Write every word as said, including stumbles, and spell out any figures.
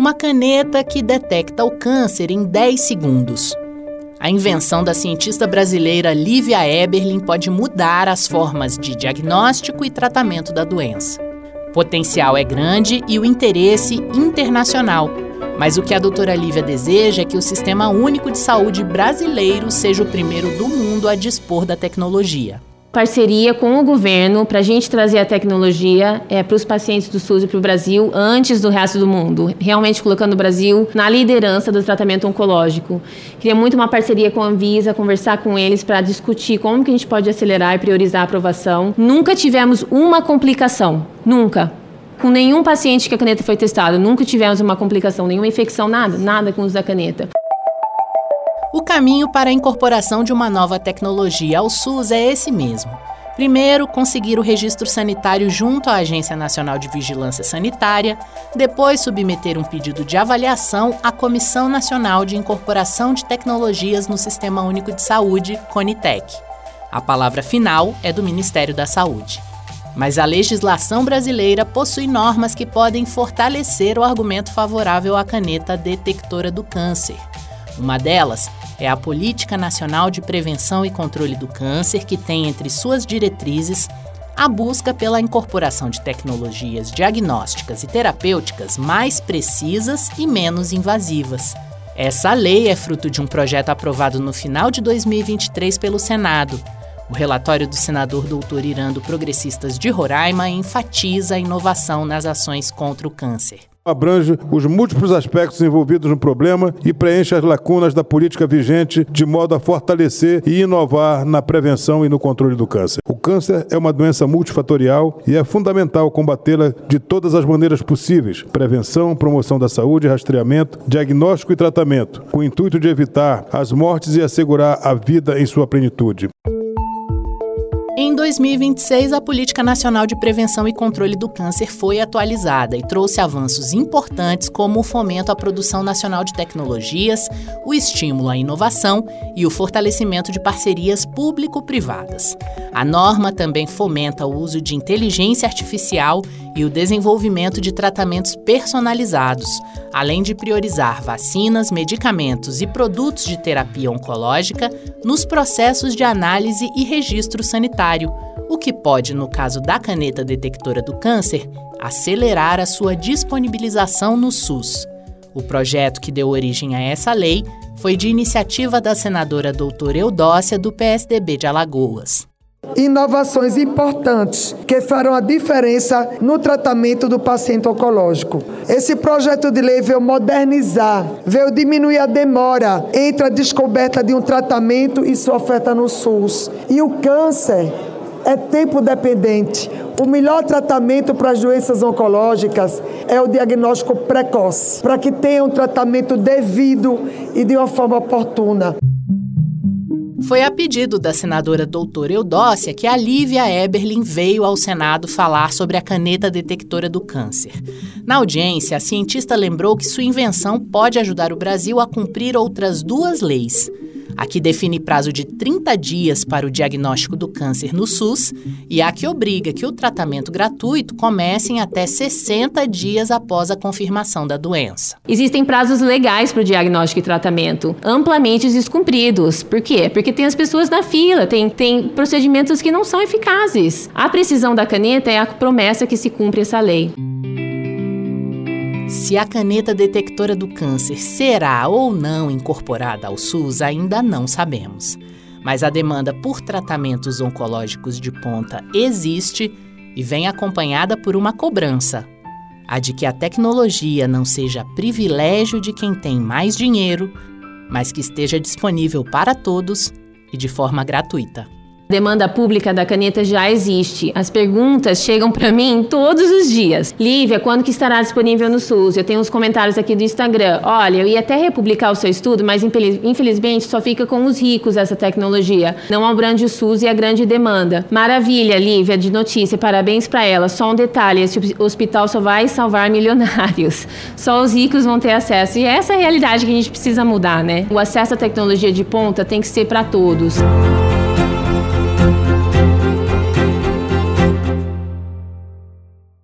Uma caneta que detecta o câncer em dez segundos. A invenção da cientista brasileira Lívia Eberlin pode mudar as formas de diagnóstico e tratamento da doença. O potencial é grande e o interesse internacional. Mas o que a doutora Lívia deseja é que o Sistema Único de Saúde brasileiro seja o primeiro do mundo a dispor da tecnologia. Parceria com o governo para a gente trazer a tecnologia é, para os pacientes do SUS e para o Brasil antes do resto do mundo, realmente colocando o Brasil na liderança do tratamento oncológico. Queria muito uma parceria com a Anvisa, conversar com eles para discutir como que a gente pode acelerar e priorizar a aprovação. Nunca tivemos uma complicação, nunca. Com nenhum paciente que a caneta foi testada, nunca tivemos uma complicação, nenhuma infecção, nada, nada com o uso da caneta. O caminho para a incorporação de uma nova tecnologia ao SUS é esse mesmo. Primeiro, conseguir o registro sanitário junto à Agência Nacional de Vigilância Sanitária, depois submeter um pedido de avaliação à Comissão Nacional de Incorporação de Tecnologias no Sistema Único de Saúde, CONITEC. A palavra final é do Ministério da Saúde. Mas a legislação brasileira possui normas que podem fortalecer o argumento favorável à caneta detectora do câncer. Uma delas é a Política Nacional de Prevenção e Controle do Câncer, que tem entre suas diretrizes a busca pela incorporação de tecnologias diagnósticas e terapêuticas mais precisas e menos invasivas. Essa lei é fruto de um projeto aprovado no final de dois mil e vinte e três pelo Senado. O relatório do senador doutor Irã do Progressistas de Roraima enfatiza a inovação nas ações contra o câncer. Abrange os múltiplos aspectos envolvidos no problema e preenche as lacunas da política vigente de modo a fortalecer e inovar na prevenção e no controle do câncer. O câncer é uma doença multifatorial e é fundamental combatê-la de todas as maneiras possíveis: prevenção, promoção da saúde, rastreamento, diagnóstico e tratamento, com o intuito de evitar as mortes e assegurar a vida em sua plenitude. Em dois mil e vinte e seis, a Política Nacional de Prevenção e Controle do Câncer foi atualizada e trouxe avanços importantes como o fomento à produção nacional de tecnologias, o estímulo à inovação e o fortalecimento de parcerias público-privadas. A norma também fomenta o uso de inteligência artificial e o desenvolvimento de tratamentos personalizados, além de priorizar vacinas, medicamentos e produtos de terapia oncológica nos processos de análise e registro sanitário, o que pode, no caso da caneta detectora do câncer, acelerar a sua disponibilização no SUS. O projeto que deu origem a essa lei foi de iniciativa da senadora doutora Eudócia, do P S D B de Alagoas. Inovações importantes que farão a diferença no tratamento do paciente oncológico. Esse projeto de lei veio modernizar, veio diminuir a demora entre a descoberta de um tratamento e sua oferta no SUS. E o câncer é tempo dependente. O melhor tratamento para as doenças oncológicas é o diagnóstico precoce, para que tenha um tratamento devido e de uma forma oportuna. Foi a pedido da senadora doutora Eudócia que a Lívia Eberlin veio ao Senado falar sobre a caneta detectora do câncer. Na audiência, a cientista lembrou que sua invenção pode ajudar o Brasil a cumprir outras duas leis. A que define prazo de trinta dias para o diagnóstico do câncer no SUS e a que obriga que o tratamento gratuito comece em até sessenta dias após a confirmação da doença. Existem prazos legais para o diagnóstico e tratamento, amplamente descumpridos. Por quê? Porque tem as pessoas na fila, tem, tem procedimentos que não são eficazes. A precisão da caneta é a promessa que se cumpre essa lei. Se a caneta detectora do câncer será ou não incorporada ao SUS, ainda não sabemos. Mas a demanda por tratamentos oncológicos de ponta existe e vem acompanhada por uma cobrança: a de que a tecnologia não seja privilégio de quem tem mais dinheiro, mas que esteja disponível para todos e de forma gratuita. A demanda pública da caneta já existe. As perguntas chegam para mim todos os dias. Lívia, quando que estará disponível no SUS? Eu tenho uns comentários aqui do Instagram. Olha, eu ia até republicar o seu estudo, mas infelizmente só fica com os ricos essa tecnologia. Não abrange o SUS e a grande demanda. Maravilha, Lívia, de notícia. Parabéns para ela. Só um detalhe, esse hospital só vai salvar milionários. Só os ricos vão ter acesso. E essa é a realidade que a gente precisa mudar, né? O acesso à tecnologia de ponta tem que ser para todos.